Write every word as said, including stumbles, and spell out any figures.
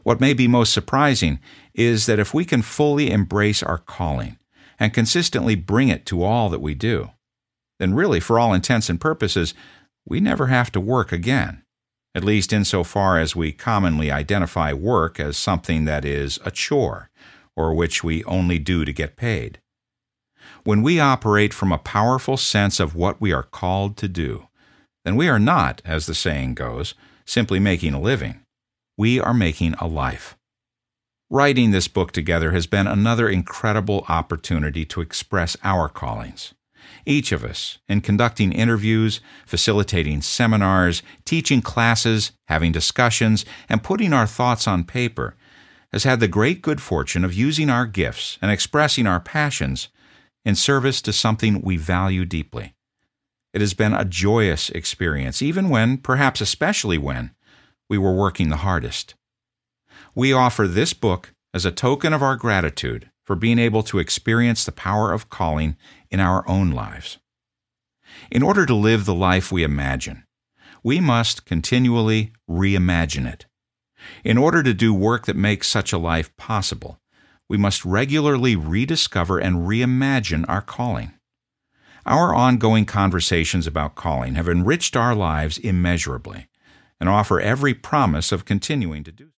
What may be most surprising is that if we can fully embrace our calling and consistently bring it to all that we do, then really, for all intents and purposes, we never have to work again, at least insofar as we commonly identify work as something that is a chore, or which we only do to get paid. When we operate from a powerful sense of what we are called to do, then we are not, as the saying goes, simply making a living. We are making a life. Writing this book together has been another incredible opportunity to express our callings. Each of us, in conducting interviews, facilitating seminars, teaching classes, having discussions, and putting our thoughts on paper, has had the great good fortune of using our gifts and expressing our passions in service to something we value deeply. It has been a joyous experience, even when, perhaps especially when, we were working the hardest. We offer this book as a token of our gratitude for being able to experience the power of calling in our own lives. In order to live the life we imagine, we must continually reimagine it. In order to do work that makes such a life possible, we must regularly rediscover and reimagine our calling. Our ongoing conversations about calling have enriched our lives immeasurably and offer every promise of continuing to do so.